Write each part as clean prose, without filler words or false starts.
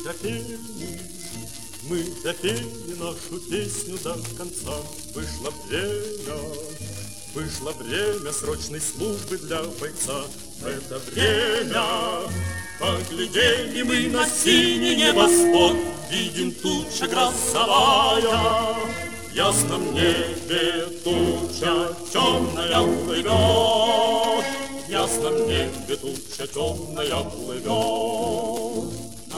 допели нашу песню до конца. Вышло время срочной службы для бойца. В это время поглядели мы на синий небосвод, видим туча грозовая. В ясном небе туча темная плывет, в ясном небе туча темная плывет.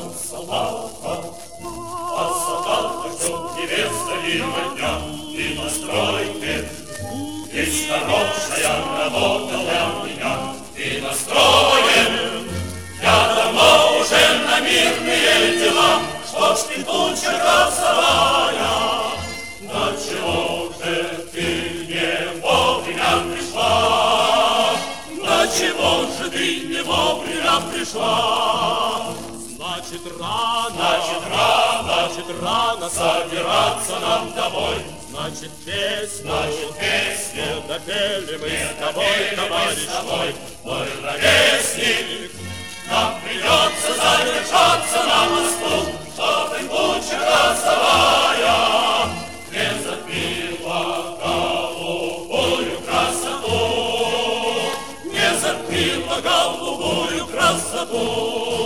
А солдата ждет невеста мимо дня, и на стройке есть хорошая работа для меня. И настроен я давно уже на мирные дела. Что ж ты, туча грозовая, до чего же ты не вовремя пришла? До чего же ты не вовремя пришла? Значит, рано собираться нам домой. Значит, песню не допели мы с тобой, товарищ мой. Мой ровесник, нам придется задержаться на мосту, чтобы туча грозовая не затмила голубую красоту, не затмила голубую красоту.